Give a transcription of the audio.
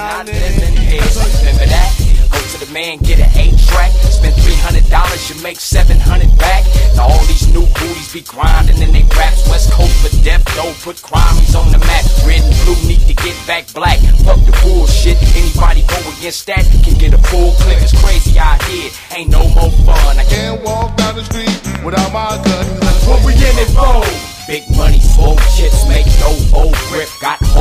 not living here. Remember that? Go to the man, get an 8-track. Spend $300, you make $700 back. Now all these new booties be grinding in they raps. West Coast for death, though, put crimies on the map. Red and blue need to get back black. Fuck the bullshit. Anybody go against that can get a full clip. It's crazy out here, ain't no more fun. I Can't walk down the street without my gun. What we in it for? Big money, swole chips, make dope, old grip, got